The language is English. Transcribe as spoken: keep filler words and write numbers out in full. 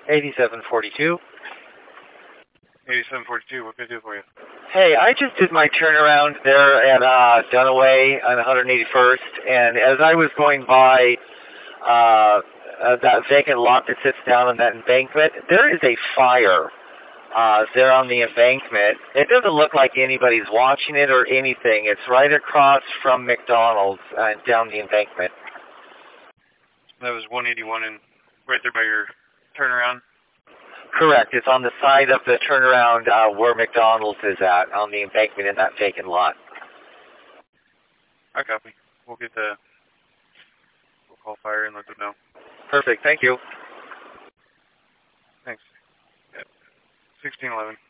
eighty-seven forty-two. eighty-seven forty-two, what can I do for you? Hey, I just did my turnaround there at uh, Dunaway on one hundred eighty-first, and as I was going by uh, uh, that vacant lot that sits down on that embankment, there is a fire uh, there on the embankment. It doesn't look like anybody's watching it or anything. It's right across from McDonald's uh, down the embankment. That was one eighty-one and right there by your turnaround? Correct. It's on the side of the turnaround uh, where McDonald's is at, on the embankment in that vacant lot. I copy. We'll get the, we'll call fire and let them know. Perfect. Thank you. Thanks. sixteen eleven.